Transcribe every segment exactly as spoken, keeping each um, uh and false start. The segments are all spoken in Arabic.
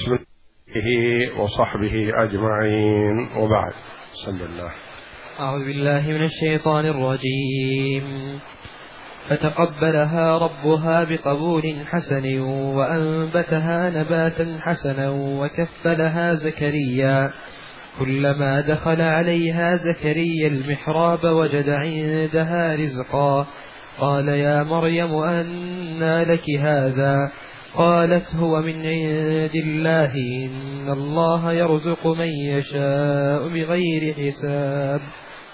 بسم الله وصحبه أجمعين، وبعد. بسم الله. أعوذ بالله من الشيطان الرجيم. فتقبلها ربها بقبول حسن وأنبتها نباتا حسنا وكفلها زكريا. كلما دخل عليها زكريا المحراب وجد عندها رزقا قال يا مريم أنى لك هذا؟ قالت هو من عند الله إن الله يرزق من يشاء بغير حساب.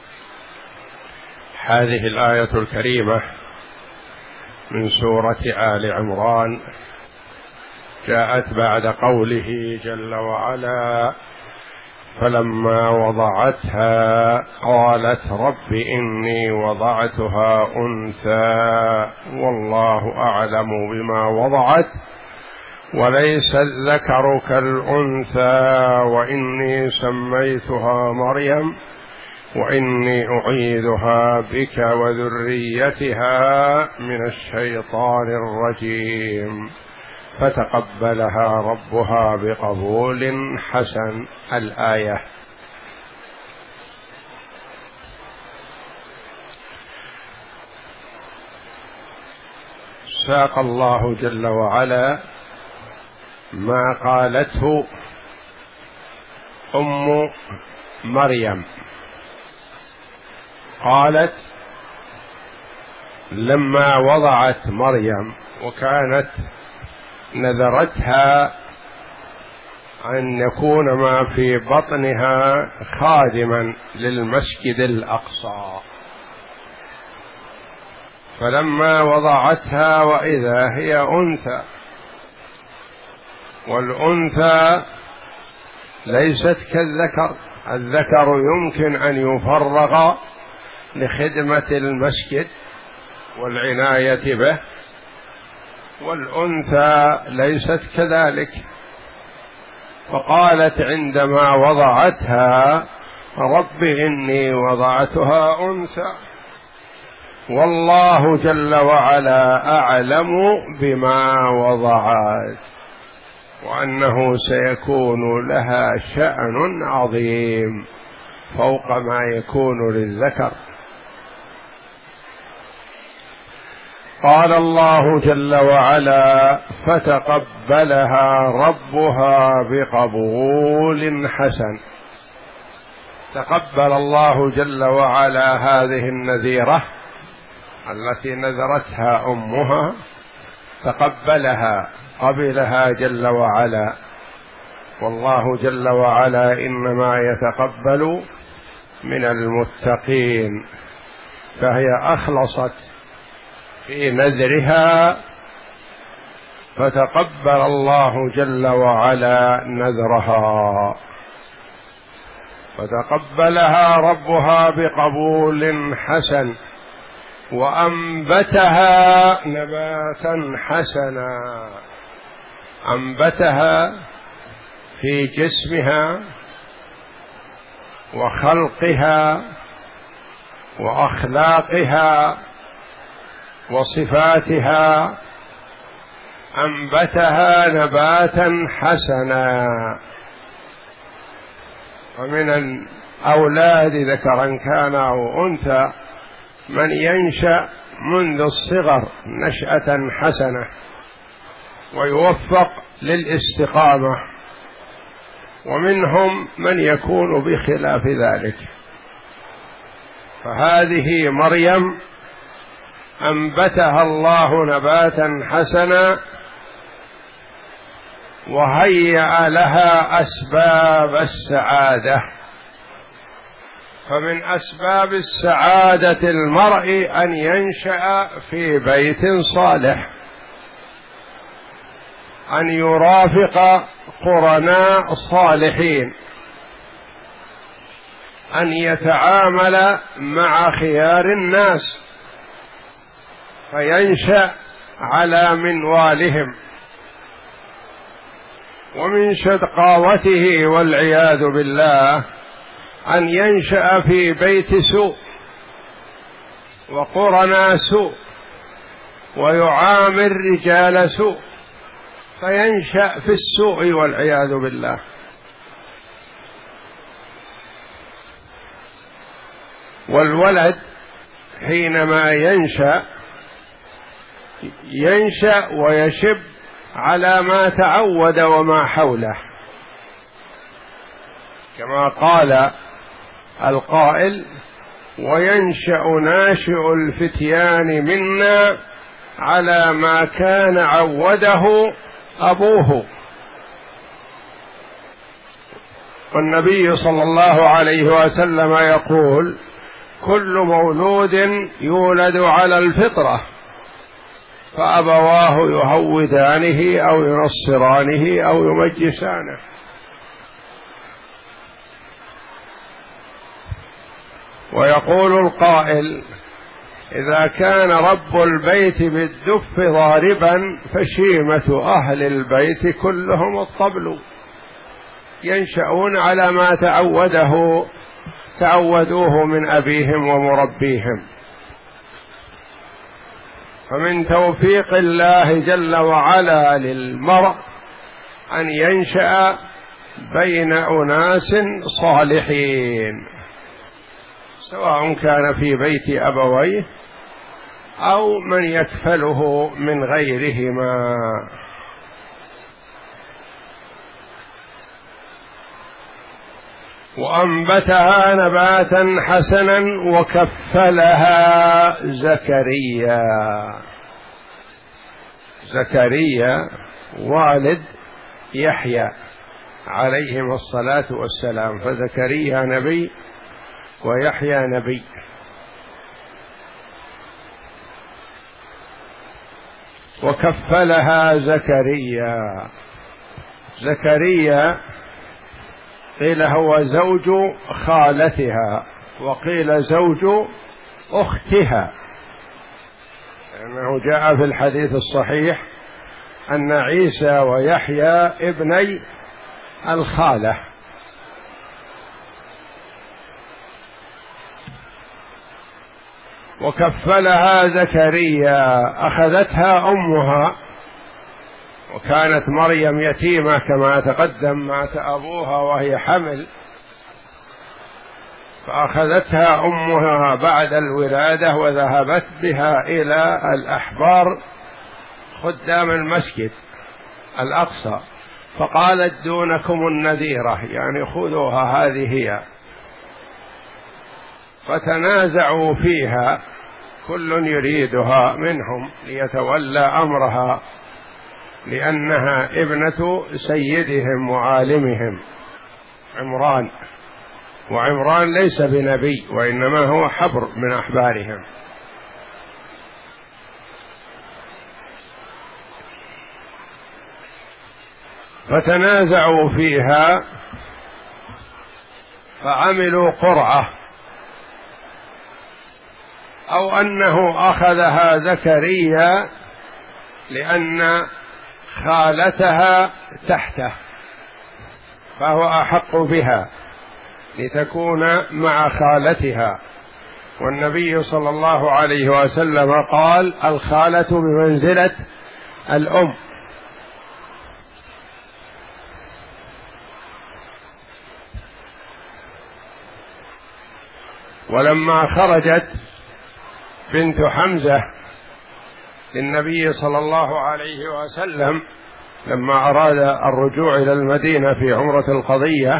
هذه الآية الكريمة من سورة آل عمران جاءت بعد قوله جل وعلا: فلما وضعتها قالت رب إني وضعتها أنثى والله أعلم بما وضعت وليس الذكر كالأنثى وإني سميتها مريم وإني أعيذها بك وذريتها من الشيطان الرجيم. فتقبلها ربها بقبول حسن. الآية. ساق الله جل وعلا ما قالته أم مريم. قالت لما وضعت مريم وكانت نذرتها أن يكون ما في بطنها خادما للمسجد الأقصى، فلما وضعتها وإذا هي أنثى، والأنثى ليست كالذكر. الذكر يمكن أن يفرغ لخدمة المسجد والعناية به، والأنثى ليست كذلك. فقالت عندما وضعتها رب إني وضعتها أنثى والله جل وعلا أعلم بما وضعت وأنه سيكون لها شأن عظيم فوق ما يكون للذكر. قال الله جل وعلا: فتقبلها ربها بقبول حسن. تقبل الله جل وعلا هذه النذيرة التي نذرتها أمها، تقبلها، قبلها جل وعلا. والله جل وعلا إنما يتقبل من المتقين، فهي أخلصت في نذرها فتقبل الله جل وعلا نذرها. فتقبلها ربها بقبول حسن وأنبتها نباتا حسنا. أنبتها في جسمها وخلقها وأخلاقها وصفاتها، أنبتها نباتا حسنا. ومن الأولاد ذكرا كان أو أنثى من ينشأ منذ الصغر نشأة حسنة ويوفق للاستقامة، ومنهم من يكون بخلاف ذلك. فهذه مريم أنبتها الله نباتا حسنا وهيأ لها أسباب السعادة. فمن أسباب السعادة المرء أن ينشأ في بيت صالح، أن يرافق قرناء صالحين، أن يتعامل مع خيار الناس فينشأ على منوالهم. ومن شقاوته والعياذ بالله أن ينشأ في بيت سوء وقرناء سوء ويعامل رجال سوء فينشأ في السوء والعياذ بالله. والولد حينما ينشأ ينشأ ويشب على ما تعود وما حوله، كما قال القائل: وينشأ ناشئ الفتيان منا على ما كان عوده أبوه. والنبي صلى الله عليه وسلم يقول: كل مولود يولد على الفطرة فأبواه يهودانه أو ينصرانه أو يمجسانه. ويقول القائل: إذا كان رب البيت بالدف ضاربا فشيمة أهل البيت كلهم الطبل. ينشأون على ما تعوده تعودوه من أبيهم ومربيهم. فمن توفيق الله جل وعلا للمرء أن ينشأ بين أناس صالحين، سواء كان في بيت أبويه أو من يكفله من غيرهما. وأنبتها نباتا حسنا وكفلها زكريا. زكريا والد يحيى عليهما الصلاة والسلام، فزكريا نبي ويحيى نبي. وكفلها زكريا. زكريا قيل هو زوج خالتها، وقيل زوج أختها، لأنه جاء في الحديث الصحيح أن عيسى ويحيى ابني الخالة. وكفلها زكريا، أخذتها أمها، وكانت مريم يتيمة كما تقدم، مات أبوها وهي حمل، فأخذتها أمها بعد الولادة وذهبت بها إلى الأحبار خدام المسجد الأقصى، فقالت: دونكم النذيرة، يعني خذوها هذه هي. فتنازعوا فيها، كل يريدها منهم ليتولى أمرها، لأنها ابنة سيدهم وعالمهم عمران، وعمران ليس بنبي وإنما هو حبر من أحبارهم. فتنازعوا فيها فعملوا قرعة، أو أنه أخذها زكريا لأن خالتها تحته فهو أحق بها لتكون مع خالتها. والنبي صلى الله عليه وسلم قال: الخالة بمنزلة الأم. ولما خرجت بنت حمزة للنبي صلى الله عليه وسلم لما أراد الرجوع إلى المدينة في عمرة القضية،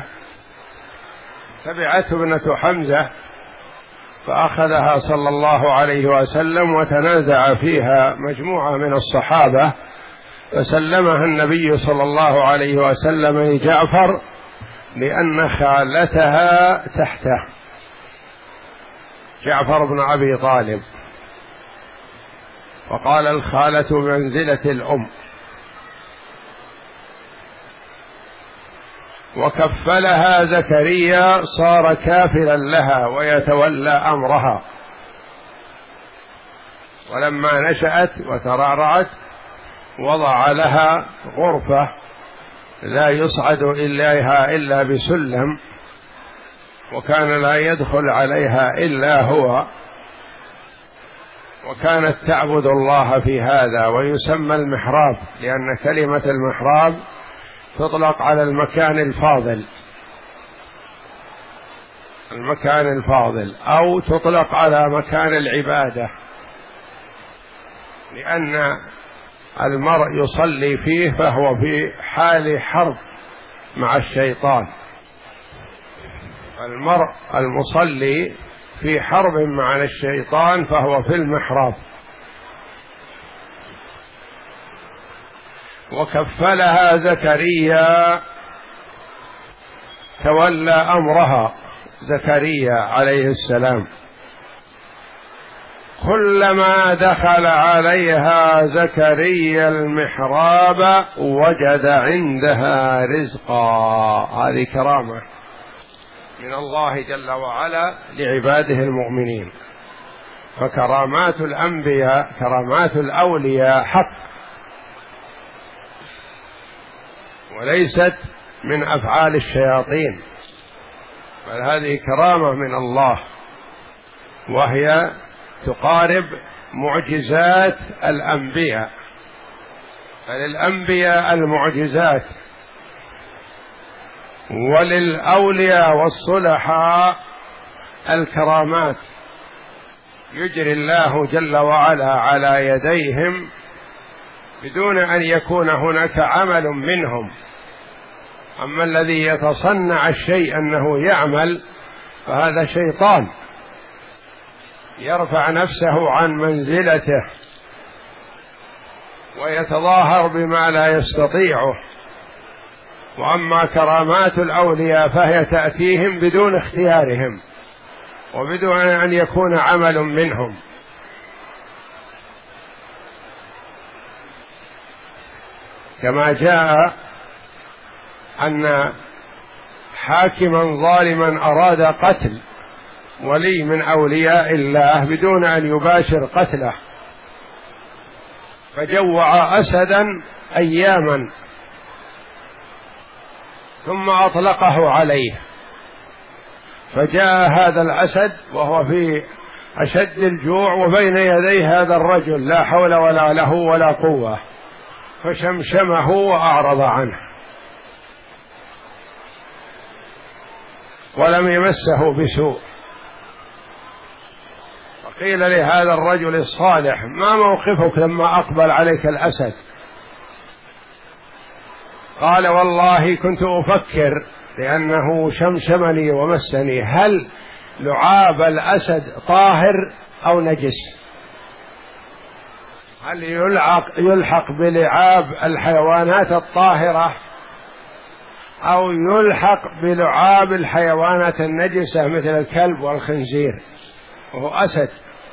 تبعته ابنة حمزة فأخذها صلى الله عليه وسلم وتنازع فيها مجموعة من الصحابة، فسلمها النبي صلى الله عليه وسلم لجعفر لأن خالتها تحته، جعفر بن أبي طالب، وقال: الخالة بمنزلة الأم. وكفلها زكريا، صار كافلا لها ويتولى أمرها. ولما نشأت وترعرعت وضع لها غرفة لا يصعد إليها إلا بسلم، وكان لا يدخل عليها إلا هو، وكانت تعبد الله في هذا، ويسمى المحراب لأن كلمة المحراب تطلق على المكان الفاضل، المكان الفاضل، أو تطلق على مكان العبادة، لأن المرء يصلي فيه فهو في حال حرب مع الشيطان. المرء المصلي في حرب مع الشيطان فهو في المحراب. وكفلها زكريا، تولى أمرها زكريا عليه السلام. كلما دخل عليها زكريا المحراب وجد عندها رزقا. هذه كرامة من الله جل وعلا لعباده المؤمنين. فكرامات الأنبياء، كرامات الأولياء حق، وليست من أفعال الشياطين، بل هذه كرامة من الله، وهي تقارب معجزات الأنبياء. فللأنبياء المعجزات، وللأولياء والصلحاء الكرامات يجري الله جل وعلا على يديهم بدون أن يكون هناك عمل منهم. أما الذي يتصنع الشيء أنه يعمل فهذا شيطان يرفع نفسه عن منزلته ويتظاهر بما لا يستطيعه. وأما كرامات الأولياء فهي تأتيهم بدون اختيارهم وبدون أن يكون عمل منهم. كما جاء أن حاكما ظالما أراد قتل ولي من أولياء الله بدون أن يباشر قتله، فجوع أسدا أياما ثم أطلقه عليه، فجاء هذا الأسد وهو في أشد الجوع وبين يديه هذا الرجل لا حول ولا له ولا قوة، فشمشمه وأعرض عنه ولم يمسه بسوء. قيل لهذا الرجل الصالح: ما موقفك لما أقبل عليك الأسد؟ قال: والله كنت أفكر لأنه شمشمني ومسني، هل لعاب الأسد طاهر أو نجس؟ هل يلحق, يلحق بلعاب الحيوانات الطاهرة أو يلحق بلعاب الحيوانات النجسة مثل الكلب والخنزير؟ وهو أسد.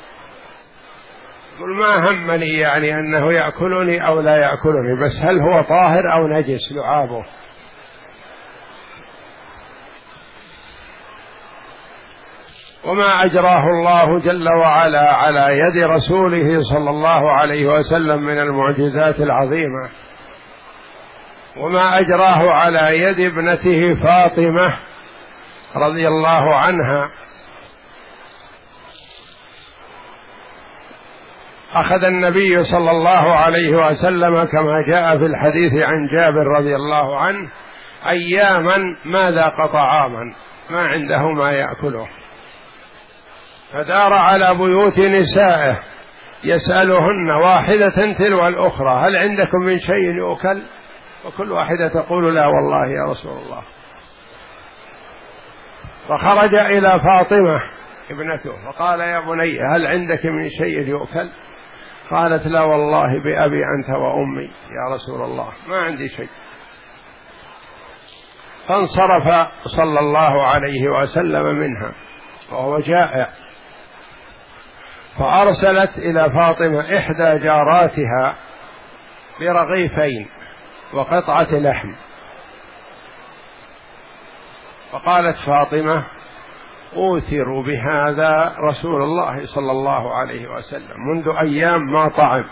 قل: ما همني يعني أنه يأكلني أو لا يأكلني، بس هل هو طاهر أو نجس لعابه؟ وما أجراه الله جل وعلا على يد رسوله صلى الله عليه وسلم من المعجزات العظيمة، وما أجراه على يد ابنته فاطمة رضي الله عنها. أخذ النبي صلى الله عليه وسلم كما جاء في الحديث عن جابر رضي الله عنه أياما ما ذاق طعاما، ما عنده ما يأكله، فدار على بيوت نسائه يسألهن واحدة تلو الأخرى: هل عندكم من شيء يؤكل؟ وكل واحدة تقول: لا والله يا رسول الله. فخرج إلى فاطمة ابنته فقال: يا بني هل عندك من شيء يؤكل؟ قالت: لا والله بأبي أنت وأمي يا رسول الله، ما عندي شيء. فانصرف صلى الله عليه وسلم منها وهو جائع، فأرسلت إلى فاطمة إحدى جاراتها برغيفين وقطعة لحم، فقالت فاطمة: أوثر بهذا رسول الله صلى الله عليه وسلم، منذ أيام ما طعم،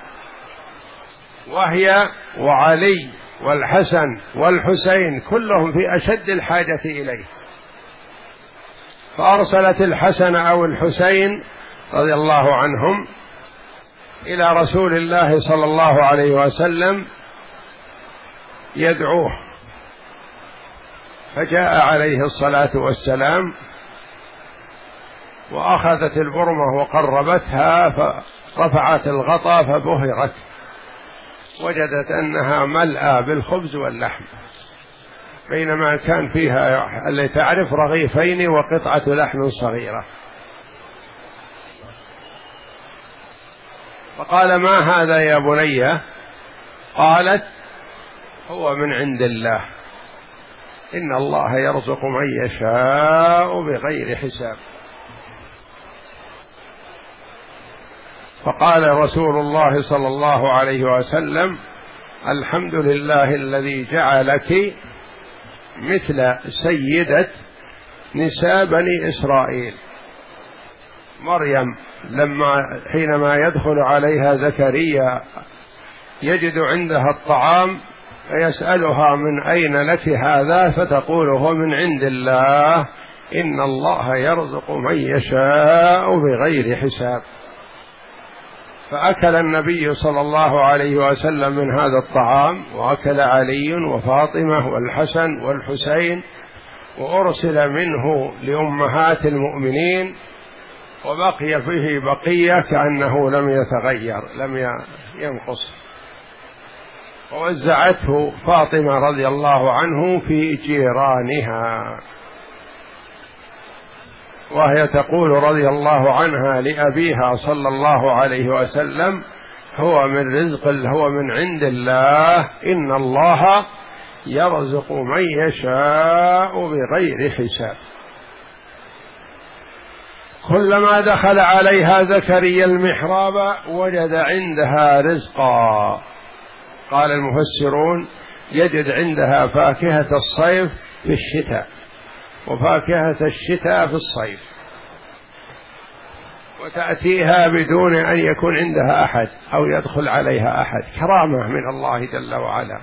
وهي وعلي والحسن والحسين كلهم في أشد الحاجة إليه. فأرسلت الحسن أو الحسين رضي الله عنهم إلى رسول الله صلى الله عليه وسلم يدعوه، فجاء عليه الصلاة والسلام وأخذت البرمة وقربتها فرفعت الغطاء فبهرت، وجدت أنها ملأى بالخبز واللحم، بينما كان فيها اللي تعرف رغيفين وقطعة لحم صغيرة. فقال: ما هذا يا بني؟ قالت: هو من عند الله، إن الله يرزق من يشاء بغير حساب. فقال رسول الله صلى الله عليه وسلم: الحمد لله الذي جعلك مثل سيدة نساء بني إسرائيل. مريم لما حينما يدخل عليها زكريا يجد عندها الطعام فيسألها: من أين لك هذا؟ فتقول: هو من عند الله، إن الله يرزق من يشاء بغير حساب. فأكل النبي صلى الله عليه وسلم من هذا الطعام، وأكل علي وفاطمة والحسن والحسين، وأرسل منه لأمهات المؤمنين، وبقي فيه بقية كأنه لم يتغير، لم ينقص. ووزعته فاطمة رضي الله عنه في جيرانها، وهي تقول رضي الله عنها لأبيها صلى الله عليه وسلم: هو من رزق هو من عند الله، إن الله يرزق من يشاء بغير حساب. كلما دخل عليها زكريا المحراب وجد عندها رزقا. قال المفسرون: يجد عندها فاكهة الصيف في الشتاء، وفاكهة الشتاء في الصيف، وتأتيها بدون أن يكون عندها أحد أو يدخل عليها أحد، كرامة من الله جل وعلا.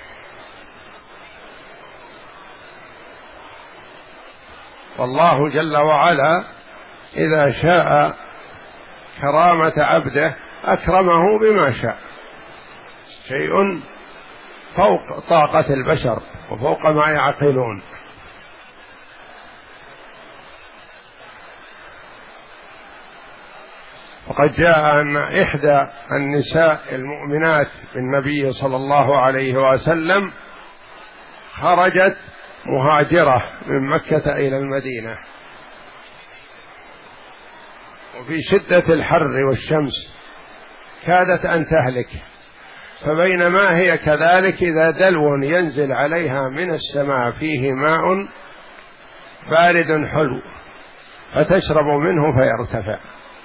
والله جل وعلا إذا شاء كرامة عبده أكرمه بما شاء، شيء فوق طاقة البشر وفوق ما يعقلون. وقد جاء أن إحدى النساء المؤمنات بالنبي صلى الله عليه وسلم خرجت مهاجرة من مكة إلى المدينة، وفي شدة الحر والشمس كادت أن تهلك، فبينما هي كذلك إذا دلو ينزل عليها من السماء فيه ماء بارد حلو فتشرب منه فيرتفع،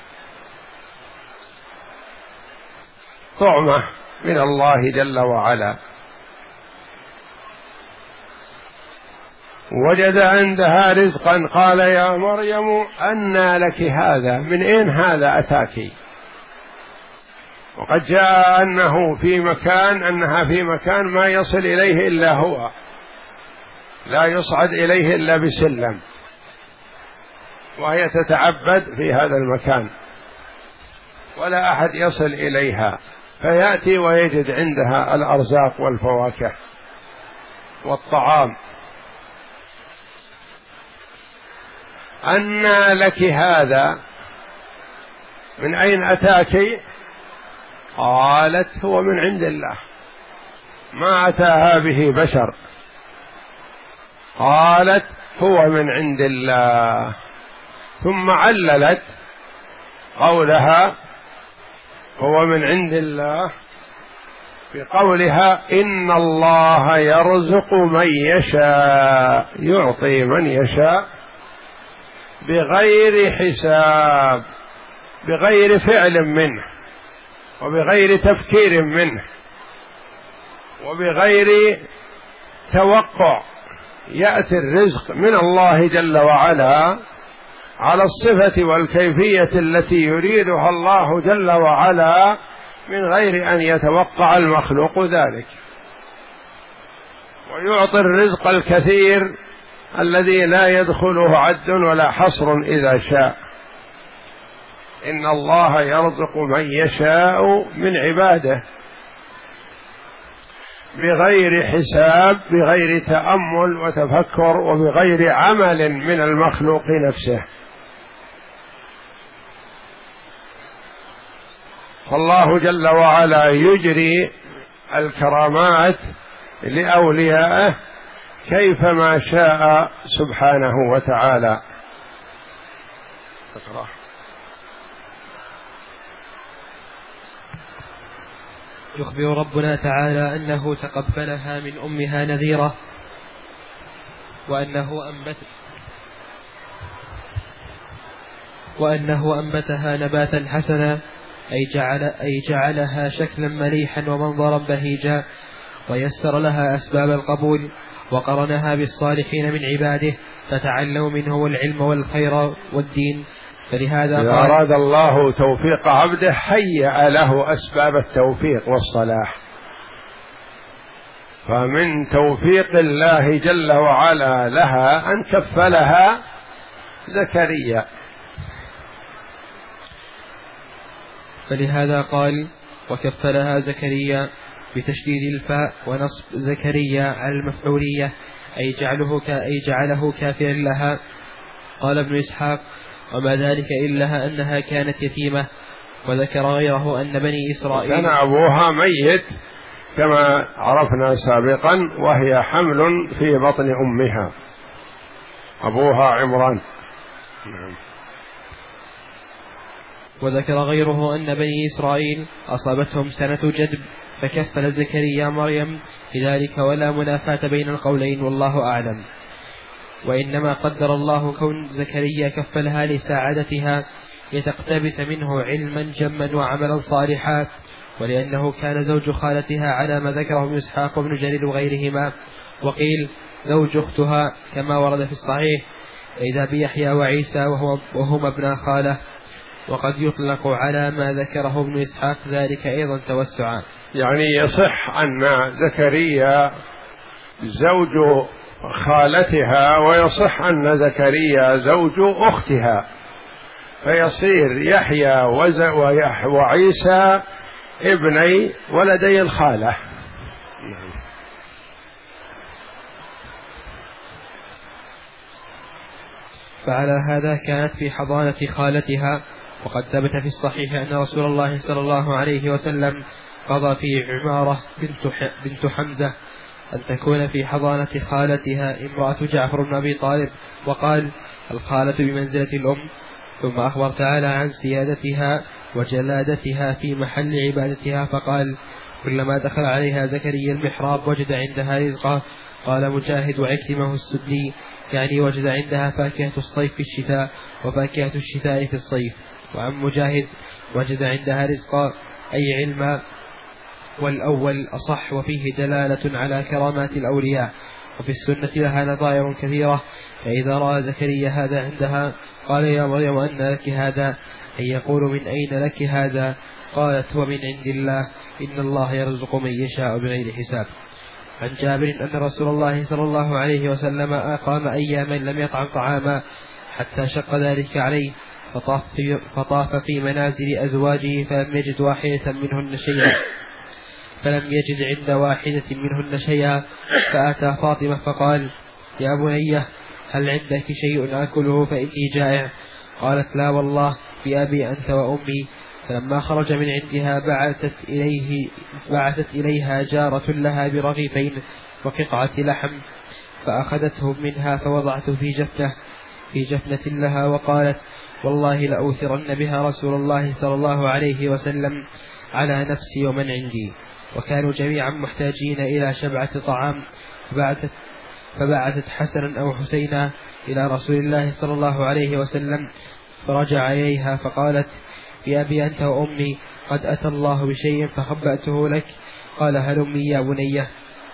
طعمة من الله جل وعلا. وجد عندها رزقا، قال: يا مريم أنى لك هذا؟ من أين هذا أتاك؟ وقد جاء أنه في مكان أنها في مكان ما يصل إليه إلا هو، لا يصعد إليه إلا بسلم، وهي تتعبد في هذا المكان ولا أحد يصل إليها، فيأتي ويجد عندها الأرزاق والفواكه والطعام. أنى لك هذا؟ من أين أتاك؟ قالت: هو من عند الله، ما أتاها به بشر. قالت: هو من عند الله. ثم عللت قولها هو من عند الله بقولها: إن الله يرزق من يشاء، يعطي من يشاء بغير حساب، بغير فعل منه، وبغير تفكير منه، وبغير توقع. يأتي الرزق من الله جل وعلا على الصفة والكيفية التي يريدها الله جل وعلا من غير أن يتوقع المخلوق ذلك، ويعطي الرزق الكثير الذي لا يدخله عد ولا حصر إذا شاء. إن الله يرزق من يشاء من عباده بغير حساب، بغير تأمل وتفكر، وبغير عمل من المخلوق نفسه. فالله جل وعلا يجري الكرامات لأوليائه كيفما شاء سبحانه وتعالى. اقرأ. يخبر ربنا تعالى أنه تقبلها من أمها نذيرة، وأنه أنبت وأنه أنبتها نباتا حسنا، أي, جعل أي جعلها شكلا مليحا ومنظرا بهيجا، ويسر لها أسباب القبول، وقرنها بالصالحين من عباده فتعلموا منه العلم والخير والدين. فلهذا إذا أراد الله توفيق عبده هيأ له أسباب التوفيق والصلاح. فمن توفيق الله جل وعلا لها أن كفلها زكريا. فلهذا قال وكفلها زكريا بتشديد الفاء ونصب زكريا على المفعولية، أي جعله, أي جعله كافيا لها. قال ابن إسحاق وما ذلك إلا أنها كانت يتيمة. وذكر غيره أن بني إسرائيل كان أبوها ميت كما عرفنا سابقا، وهي حمل في بطن أمها، أبوها عمران. وذكر غيره أن بني إسرائيل أصابتهم سنة جدب فكفل زكريا مريم لذلك، ولا منافاة بين القولين والله أعلم. وإنما قدر الله كون زكريا كفلها لساعدتها لتقتبس منه علما جما وعملا صالحا، ولأنه كان زوج خالتها على ما ذكره ابن إسحاق وابن جرير وغيرهما. وقيل زوج أختها كما ورد في الصحيح، إذا بيحيى وعيسى وهو وهما ابن خالة. وقد يطلق على ما ذكره ابن إسحاق ذلك أيضا توسعا. يعني يصح أن زكريا زوج خالتها، ويصح أن زكريا زوج أختها، فيصير يحيى وعيسى ابني ولدي الخالة. فعلى هذا كانت في حضانة خالتها. وقد ثبت في الصحيح أن رسول الله صلى الله عليه وسلم قضى في عمارة بنت حمزة أن تكون في حضانة خالتها امرأة جعفر بن أبي طالب، وقال الخالة بمنزلة الأم. ثم أخبر تعالى عن سيادتها وجلادتها في محل عبادتها، فقال كلما دخل عليها زكريا المحراب وجد عندها رزقا. قال مجاهد وعكرمة السدي يعني وجد عندها فاكهة الصيف في الشتاء وفاكهة الشتاء في الصيف. وعن مجاهد وجد عندها رزقا أي علما، والأول أصح وفيه دلالة على كرامات الأولياء. وفي السنة لها نظائر كثيرة، فإذا رأى زكريا هذا عندها قال يا مريم أن لك هذا، أن يقول من أين لك هذا؟ قالت هو من عند الله، إن الله يرزق من يشاء بغير حساب. عن جابر أن رسول الله صلى الله عليه وسلم أقام أياما لم يطعم طعاما حتى شق ذلك عليه، فطاف في, فطاف في منازل أزواجه فلم يجد واحدة منهن شيئا فلم يجد عند واحدة منهن شيئا فأتى فاطمة فقال يا بنية هل عندك شيء أكله فإني جائع؟ قالت لا والله بأبي أنت وأمي. فلما خرج من عندها بعثت إليه بعثت إليها جارة لها برغيفين وقطعة لحم، فأخذته منها فوضعته في جفنة في جفنة لها، وقالت والله لأوثرن بها رسول الله صلى الله عليه وسلم على نفسي ومن عندي. وكانوا جميعا محتاجين إلى شبعة طعام، فبعثت, فبعثت حسنا أو حسينا إلى رسول الله صلى الله عليه وسلم، فرجع إليها فقالت بأبي أنت وأمي قد أتى الله بشيء فخبأته لك. قال هلمي يا بنية.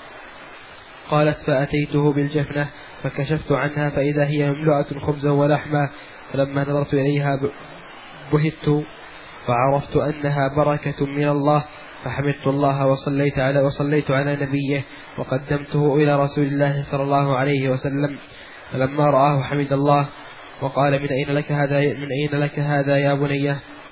قالت فأتيته بالجفنة فكشفت عنها فإذا هي مملوءة خبزا ولحما، فلما نظرت إليها بهت وعرفت أنها بركة من الله، فحمدت الله وصليت على وصليت على نبيه وقدمته إلى رسول الله صلى الله عليه وسلم. فلما رآه حمد الله وقال من أين لك هذا من أين لك هذا يا بنية؟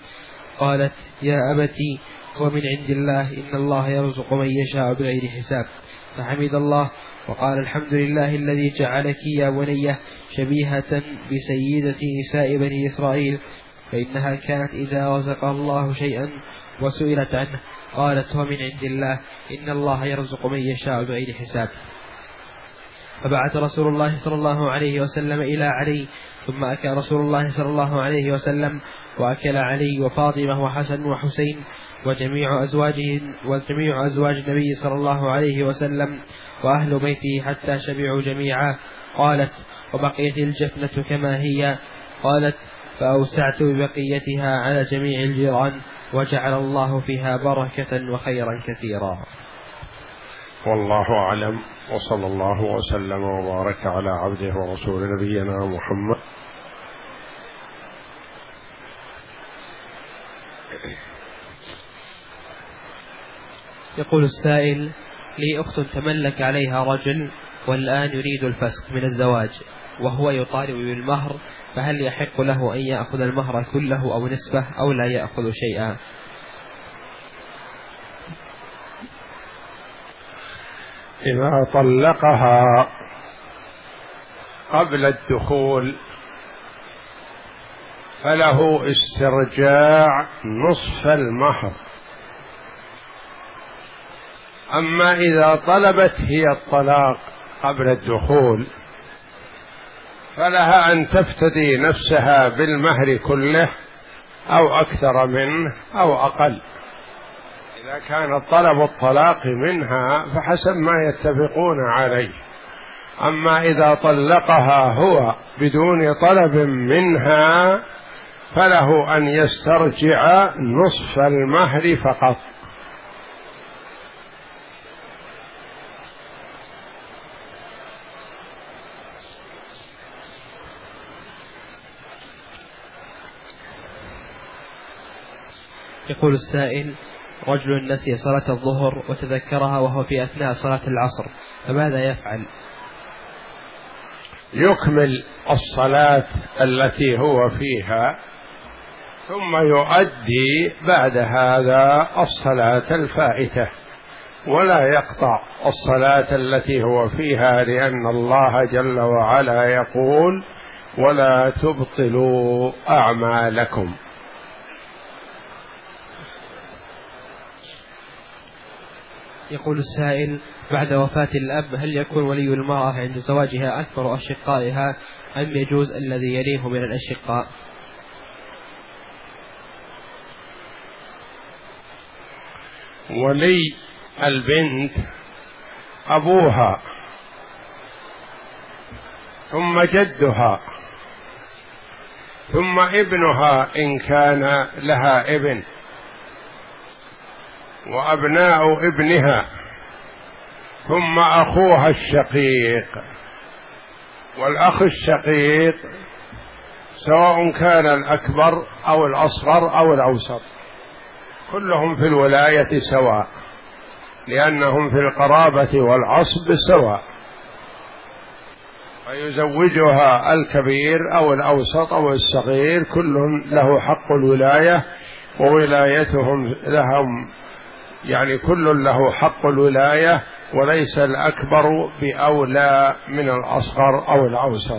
قالت: يا أبتي هو من عند الله، إن الله يرزق من يشاء بغير حساب. فحمد الله وقال: الحمد لله الذي جعلك يا بنية شبيهة بسيدة نساء بني إسرائيل، فإنها كانت إذا رزقها الله شيئا وسئلت عنه قالت: هو من عند الله، إن الله يرزق من يشاء بغير حساب. فبعث رسول الله صلى الله عليه وسلم إلى علي، ثم أكل رسول الله صلى الله عليه وسلم وأكل علي وفاطمة وحسن وحسين وجميع أزواجه وجميع أزواج النبي صلى الله عليه وسلم وأهل بيته حتى شبعوا جميعا. قالت: وبقيت الجفنة كما هي. قالت: فأوسعت ببقيتها على جميع الجيران، وجعل الله فيها بركة وخيرا كثيرا. والله أعلم، وصلى الله وسلم وبارك على عبده ورسول نبينا محمد. يقول السائل: لي أخت تملك عليها رجل والآن يريد الفسخ من الزواج وهو يطالب بالمهر، فهل يحق له أن يأخذ المهر كله أو نصفه أو لا يأخذ شيئا؟ إذا طلقها قبل الدخول فله استرجاع نصف المهر، أما إذا طلبت هي الطلاق قبل الدخول فلها أن تفتدي نفسها بالمهر كله أو أكثر منه أو أقل، إذا كان طلب الطلاق منها فحسب ما يتفقون عليه. أما إذا طلقها هو بدون طلب منها فله أن يسترجع نصف المهر فقط. يقول السائل: رجل نسي صلاة الظهر وتذكرها وهو في أثناء صلاة العصر، فماذا يفعل؟ يكمل الصلاة التي هو فيها ثم يؤدي بعد هذا الصلاة الفائتة، ولا يقطع الصلاة التي هو فيها، لأن الله جل وعلا يقول: ولا تبطلوا أعمالكم. يقول السائل: بعد وفاة الأب هل يكون ولي المرأة عند زواجها أكبر أشقائها أم يجوز الذي يليه من الأشقاء؟ ولي البنت أبوها ثم جدها ثم ابنها إن كان لها ابن، وأبناء ابنها، ثم أخوها الشقيق. والأخ الشقيق سواء كان الأكبر أو الأصغر أو الأوسط كلهم في الولاية سواء، لأنهم في القرابة والعصب سواء، فيزوجها الكبير أو الأوسط أو الصغير كل له حق الولاية، وولايتهم لهم يعني كل له حق الولاية، وليس الأكبر بأولى من الأصغر أو الأوسط.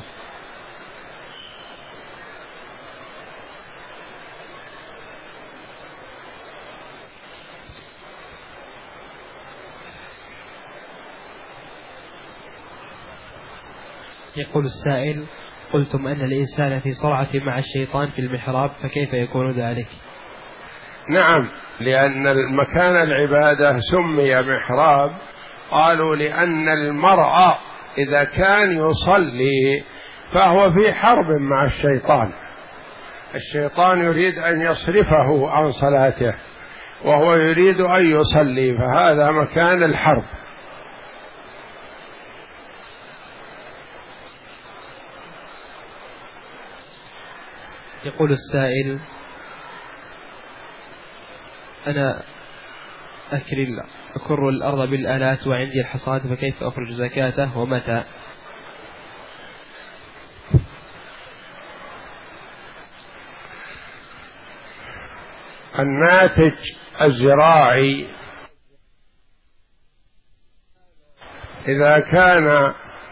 يقول السائل: قلتم أن الإنسان في صرعة مع الشيطان في المحراب، فكيف يكون ذلك؟ نعم، لأن المكان العبادة سمي محراب، قالوا لأن المرء إذا كان يصلي فهو في حرب مع الشيطان، الشيطان يريد أن يصرفه عن صلاته وهو يريد أن يصلي، فهذا مكان الحرب. يقول السائل: أنا أكر أكر الأرض بالآلات وعندي الحصاد، فكيف أخرج زكاته ومتى؟ الناتج الزراعي إذا كان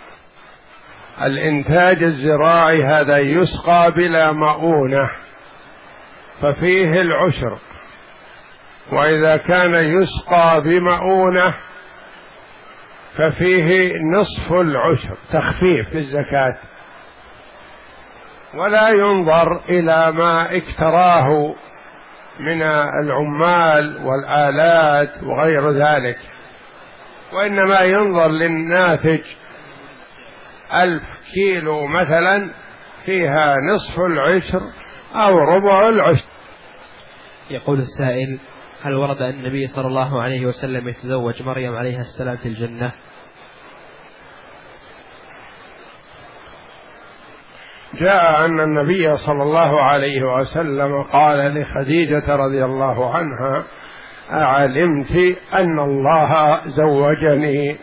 الإنتاج الزراعي هذا يسقى بلا مؤونة ففيه العشر، وإذا كان يسقى بمؤونة ففيه نصف العشر تخفيف في الزكاة، ولا ينظر إلى ما اكتراه من العمال والآلات وغير ذلك، وإنما ينظر للناتج. ألف كيلو مثلا فيها نصف العشر أو ربع العشر. يقول السائل: هل ورد أن النبي صلى الله عليه وسلم يتزوج مريم عليها السلام في الجنة؟ جاء أن النبي صلى الله عليه وسلم قال لخديجة رضي الله عنها: أعلمت أن الله زوجني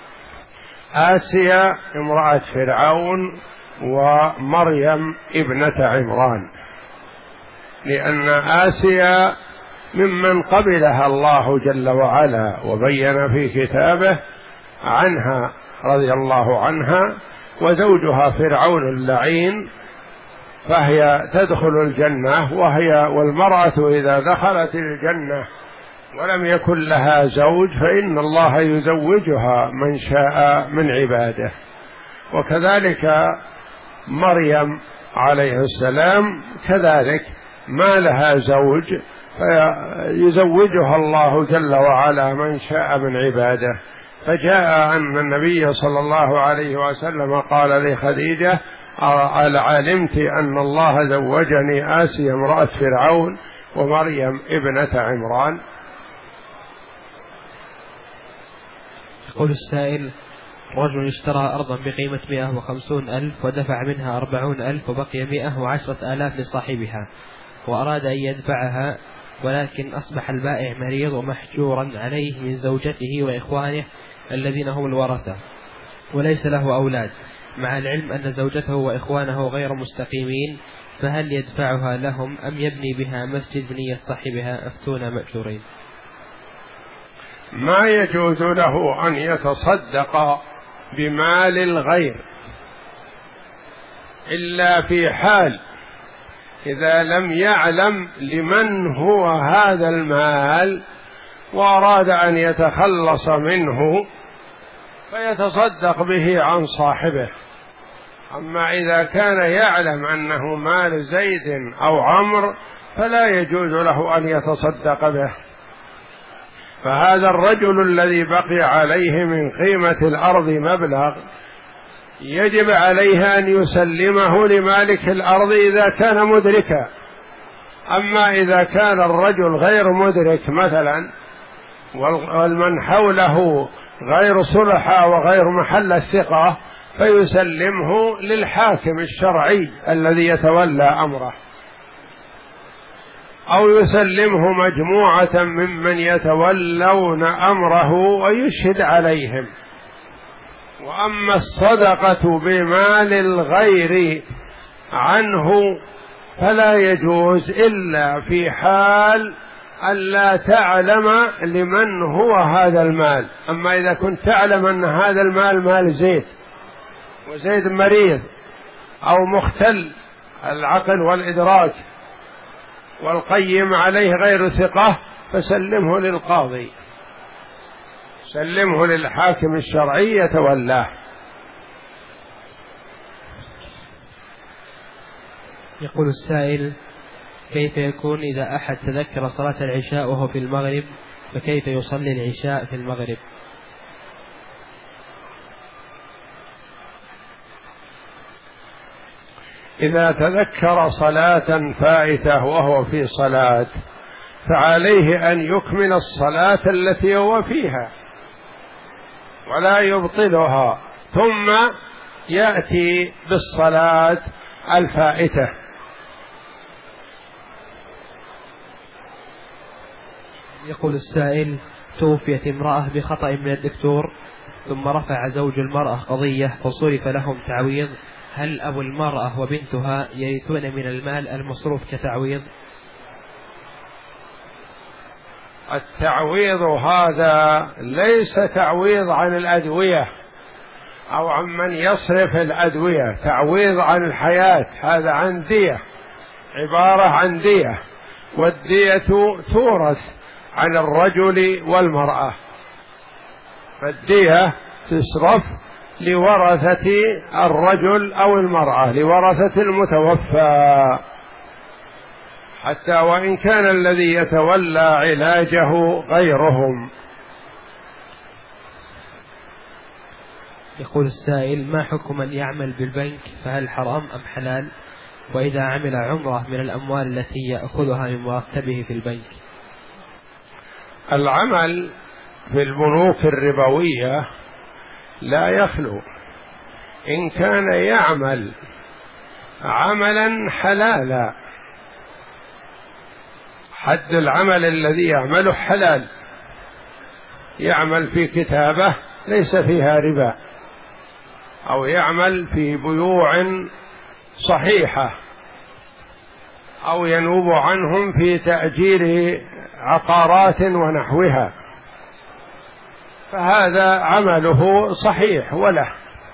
آسيا امرأة فرعون ومريم ابنة عمران، لأن آسيا ممن قبلها الله جل وعلا وبين في كتابه عنها رضي الله عنها، وزوجها فرعون اللعين، فهي تدخل الجنة. وهي والمرأة إذا دخلت الجنة ولم يكن لها زوج فإن الله يزوجها من شاء من عباده. وكذلك مريم عليه السلام كذلك ما لها زوج فيزوجها الله جل وعلا من شاء من عباده. فجاء أن النبي صلى الله عليه وسلم قال لخديجة: علمت أن الله زوجني آسيا امرأة فرعون ومريم ابنة عمران. يقول السائل: رجل اشترى أرضا بقيمة مئة وخمسون ألف ودفع منها أربعون ألف وبقي مئة وعشرة آلاف لصاحبها، وأراد أن يدفعها، ولكن أصبح البائع مريض ومحجورا عليه من زوجته وإخوانه الذين هم الورثة، وليس له أولاد، مع العلم أن زوجته وإخوانه غير مستقيمين، فهل يدفعها لهم أم يبني بها مسجد بنية صاحبها؟ أفتونا مأجورين. ما يجوز له أن يتصدق بمال الغير إلا في حال إذا لم يعلم لمن هو هذا المال وأراد أن يتخلص منه فيتصدق به عن صاحبه. أما إذا كان يعلم أنه مال زيد أو عمرو فلا يجوز له أن يتصدق به. فهذا الرجل الذي بقي عليه من قيمة الأرض مبلغ يجب عليه أن يسلمه لمالك الأرض إذا كان مدركا. أما إذا كان الرجل غير مدرك مثلا والمن حوله غير صلحاء وغير محل الثقة فيسلمه للحاكم الشرعي الذي يتولى أمره، أو يسلمه مجموعة ممن يتولون أمره ويشهد عليهم. وأما الصدقة بمال الغير عنه فلا يجوز إلا في حال ألا تعلم لمن هو هذا المال. أما إذا كنت تعلم أن هذا المال مال زيد وزيد مريض أو مختل العقل والإدراك والقيم عليه غير ثقة فسلمه للقاضي، سلمه للحاكم الشرعي يتولاه. يقول السائل: كيف يكون إذا أحد تذكر صلاة العشاء وهو في المغرب، فكيف يصلي العشاء في المغرب؟ إذا تذكر صلاة فائتة وهو في صلاة فعليه أن يكمل الصلاة التي هو فيها ولا يبطلها، ثم يأتي بالصلاة الفائتة. يقول السائل: توفيت امرأة بخطأ من الدكتور، ثم رفع زوج المرأة قضية فصرف لهم تعويض، هل أبو المرأة وبنتها يرثون من المال المصروف كتعويض؟ التعويض هذا ليس تعويض عن الأدوية أو عن من يصرف الأدوية، تعويض عن الحياة، هذا عن دية، عبارة عن دية، والدية تورث عن الرجل والمرأة، فالدية تصرف لورثة الرجل أو المرأة، لورثة المتوفى، حتى وإن كان الذي يتولى علاجه غيرهم. يقول السائل: ما حكم من يعمل بالبنك، فهل حرام أم حلال؟ وإذا عمل عمرة من الأموال التي يأخذها من مرتبه في البنك؟ العمل في البنوك الربوية لا يخلو، إن كان يعمل عملا حلالا، حد العمل الذي يعمله حلال، يعمل في كتابة ليس فيها ربا، أو يعمل في بيوع صحيحة، أو ينوب عنهم في تأجير عقارات ونحوها، فهذا عمله صحيح وله،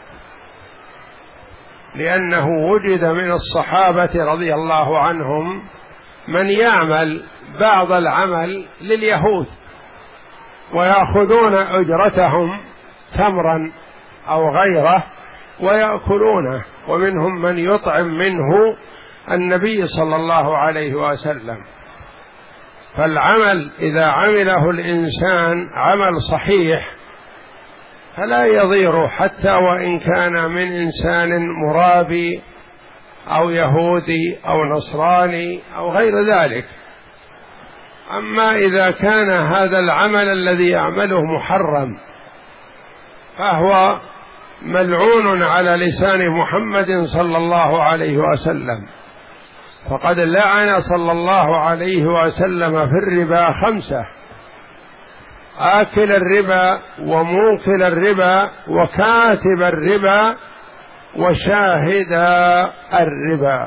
لأنه وجد من الصحابة رضي الله عنهم من يعمل بعض العمل لليهود ويأخذون أجرتهم تمرا أو غيره ويأكلونه، ومنهم من يطعم منه النبي صلى الله عليه وسلم. فالعمل إذا عمله الإنسان عمل صحيح فلا يضير، حتى وإن كان من إنسان مرابي أو يهودي أو نصراني أو غير ذلك. أما إذا كان هذا العمل الذي يعمله محرم فهو ملعون على لسان محمد صلى الله عليه وسلم، فقد لعن صلى الله عليه وسلم في الربا خمسة: آكل الربا وموكل الربا وكاتب الربا وشاهد الربا.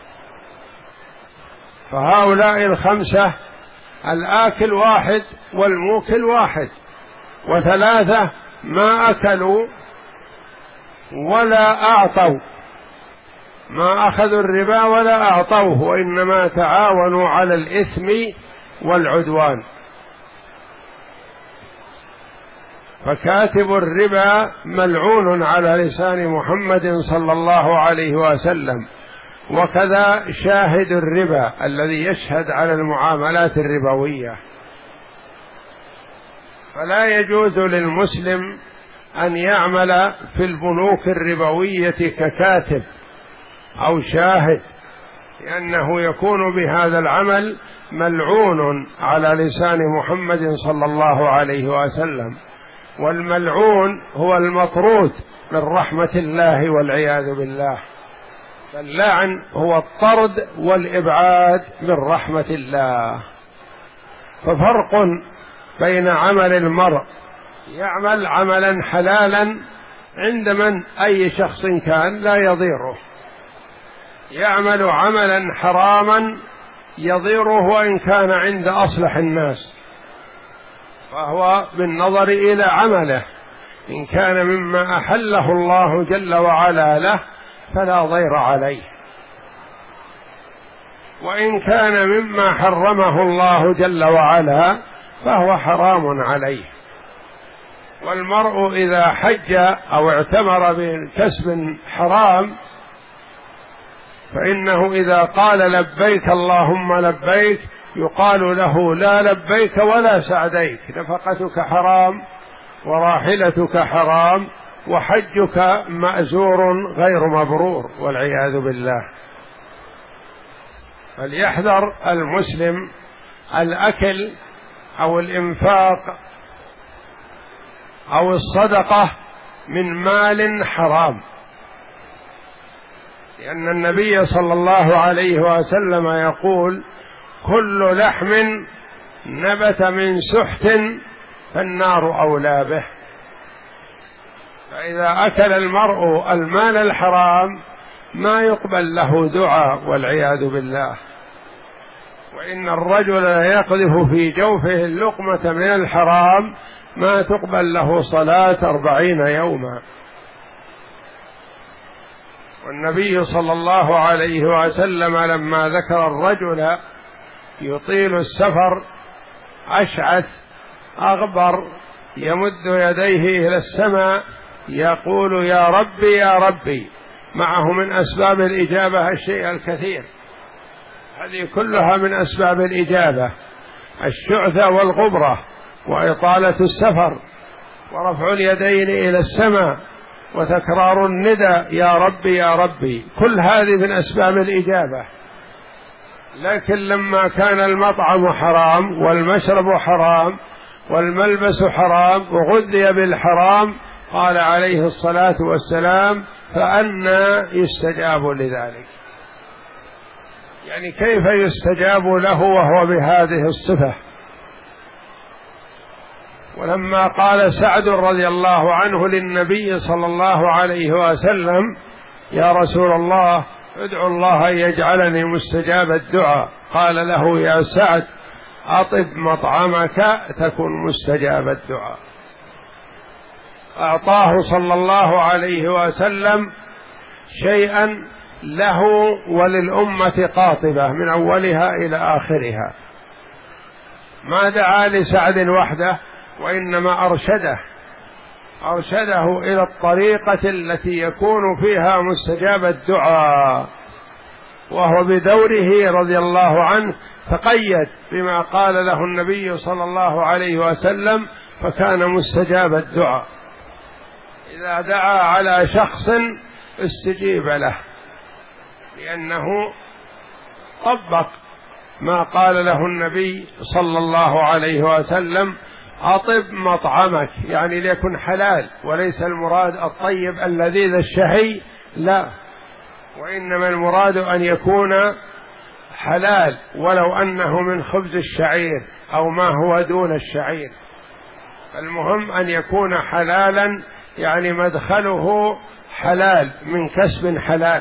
فهؤلاء الخمسة: الآكل واحد والموكل واحد، وثلاثة ما أكلوا ولا أعطوا، ما أخذوا الربا ولا أعطوه، وإنما تعاونوا على الإثم والعدوان. فكاتب الربا ملعون على لسان محمد صلى الله عليه وسلم، وكذا شاهد الربا الذي يشهد على المعاملات الربوية. فلا يجوز للمسلم أن يعمل في البنوك الربوية ككاتب أو شاهد، لأنه يكون بهذا العمل ملعون على لسان محمد صلى الله عليه وسلم، والملعون هو المطرود من رحمة الله والعياذ بالله، فاللعن هو الطرد والإبعاد من رحمة الله. ففرق بين عمل المرء يعمل عملا حلالا عند من أي شخص كان لا يضيره، يعمل عملا حراما يضيره وإن كان عند أصلح الناس، فهو بالنظر إلى عمله، إن كان مما أحله الله جل وعلا له فلا ضير عليه، وإن كان مما حرمه الله جل وعلا فهو حرام عليه. والمرء إذا حج أو اعتمر بكسب حرام فإنه إذا قال لبيك اللهم لبيك يقال له لا لبيك ولا سعديك، نفقتك حرام وراحلتك حرام وحجك مأزور غير مبرور والعياذ بالله. فليحذر المسلم الأكل أو الإنفاق أو الصدقة من مال حرام، لأن النبي صلى الله عليه وسلم يقول: كل لحم نبت من سحت فالنار أولى به. فإذا أكل المرء المال الحرام ما يقبل له دعاء والعياذ بالله. وإن الرجل يقذف في جوفه اللقمة من الحرام ما تقبل له صلاة أربعين يوما. والنبي صلى الله عليه وسلم لما ذكر الرجل يطيل السفر أشعث أغبر يمد يديه إلى السماء يقول يا ربي يا ربي، معه من أسباب الإجابة الشيء الكثير، هذه كلها من أسباب الإجابة، الشعثة والغبرة وإطالة السفر ورفع اليدين إلى السماء وتكرار الندى يا ربي يا ربي، كل هذه من أسباب الإجابة. لكن لما كان المطعم حرام والمشرب حرام والملبس حرام وغذي بالحرام قال عليه الصلاة والسلام فأنى يستجاب لذلك، يعني كيف يستجاب له وهو بهذه الصفة. ولما قال سعد رضي الله عنه للنبي صلى الله عليه وسلم يا رسول الله ادعو الله أن يجعلني مستجاب الدعاء، قال له يا سعد أطب مطعمك تكن مستجاب الدعاء. أعطاه صلى الله عليه وسلم شيئا له وللأمة قاطبة من أولها إلى آخرها، ما دعا لسعد وحده وإنما أرشده أرشده إلى الطريقة التي يكون فيها مستجاب الدعاء، وهو بدوره رضي الله عنه تقيد بما قال له النبي صلى الله عليه وسلم فكان مستجاب الدعاء. إذا دعا على شخص استجيب له لأنه طبق ما قال له النبي صلى الله عليه وسلم أطب مطعمك، يعني ليكن حلال، وليس المراد الطيب اللذيذ الشهي، لا، وإنما المراد أن يكون حلال ولو أنه من خبز الشعير أو ما هو دون الشعير، المهم أن يكون حلالا، يعني مدخله حلال من كسب حلال.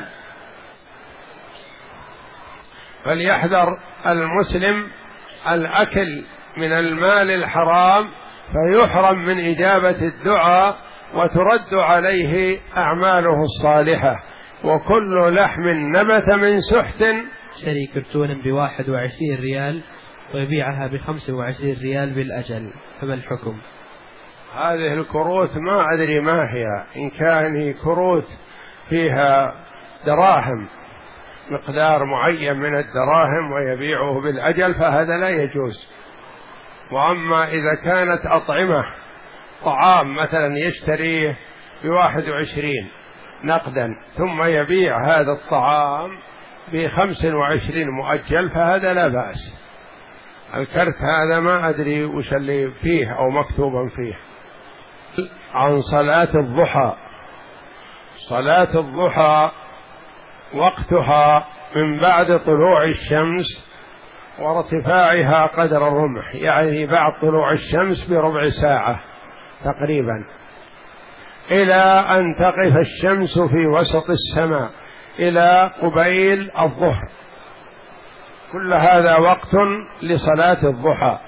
فليحذر المسلم الأكل من المال الحرام فيحرم من إجابة الدعاء وترد عليه أعماله الصالحة. وكل لحم نبت من سحت شري كرتون بواحد وعشرين ريال ويبيعها بخمس وعشرين ريال بالأجل، فما الحكم؟ هذه الكروت ما أدري ما هي، إن كان كروت فيها دراهم مقدار معين من الدراهم ويبيعه بالأجل فهذا لا يجوز. وأما إذا كانت أطعمة طعام مثلا يشتريه بواحد وعشرين نقدا ثم يبيع هذا الطعام بخمس وعشرين مؤجل فهذا لا بأس. الكرت هذا ما أدري وش اللي فيه أو مكتوبا فيه. عن صلاة الضحى. صلاة الضحى وقتها من بعد طلوع الشمس وارتفاعها قدر الرمح، يعني بعد طلوع الشمس بربع ساعة تقريبا، إلى أن تقف الشمس في وسط السماء إلى قبيل الظهر، كل هذا وقت لصلاة الضحى،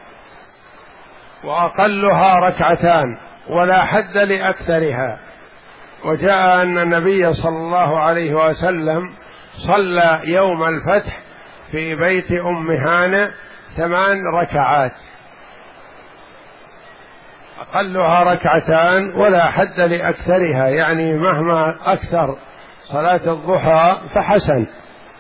وأقلها ركعتان ولا حد لأكثرها. وجاء أن النبي صلى الله عليه وسلم صلى يوم الفتح في بيت أم هانئ ثمان ركعات، أقلها ركعتان ولا حد لأكثرها، يعني مهما أكثر صلاة الضحى فحسن.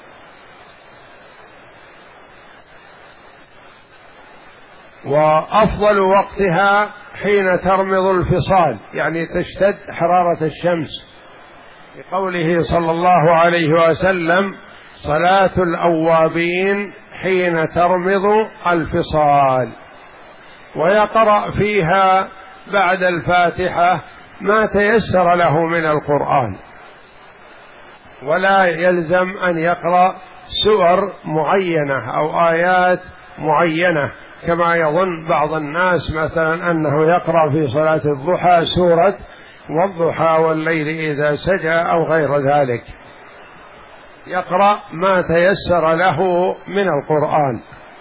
وأفضل وقتها حين ترمض الفصال، يعني تشتد حرارة الشمس، لقوله صلى الله عليه وسلم صلاة الأوابين حين ترمض الفصال. ويقرأ فيها بعد الفاتحة ما تيسر له من القرآن، ولا يلزم أن يقرأ سور معينة أو آيات معينة كما يظن بعض الناس مثلا أنه يقرأ في صلاة الضحى سورة والضحى والليل إذا سجى أو غير ذلك. يقرأ ما تيسر له من القرآن.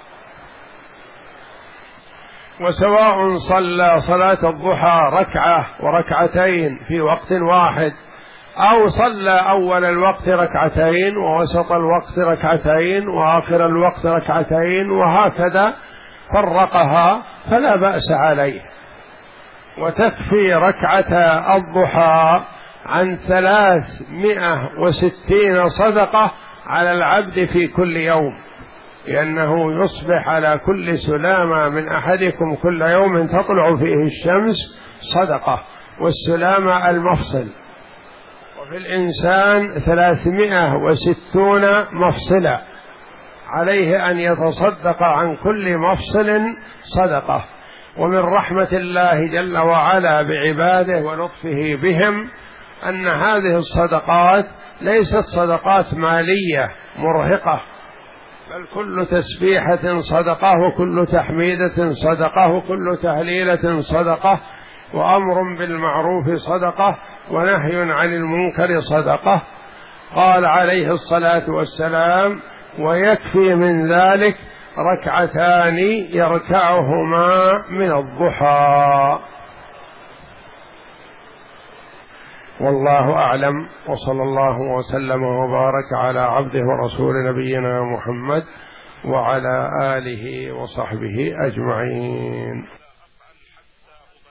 وسواء صلى صلاة الضحى ركعة وركعتين في وقت واحد، أو صلى أول الوقت ركعتين ووسط الوقت ركعتين وآخر الوقت ركعتين وهكذا فرقها، فلا بأس عليه. وتكفي ركعة الضحى عن ثلاثمائة وستين صدقة على العبد في كل يوم، لأنه يصبح على كل سلامة من أحدكم كل يوم تطلع فيه الشمس صدقة، والسلامة المفصل، وفي الإنسان ثلاثمائة وستون مفصلة، عليه أن يتصدق عن كل مفصل صدقة. ومن رحمة الله جل وعلا بعباده ولطفه بهم أن هذه الصدقات ليست صدقات مالية مرهقة، بل كل تسبيحة صدقة، وكل تحميدة صدقة، وكل تهليلة صدقة، وأمر بالمعروف صدقة، ونهي عن المنكر صدقة. قال عليه الصلاة والسلام: ويكفي من ذلك ركعتان يركعهما من الضحى. والله أعلم، وصلى الله وسلم وبارك على عبده ورسول نبينا محمد وعلى آله وصحبه أجمعين.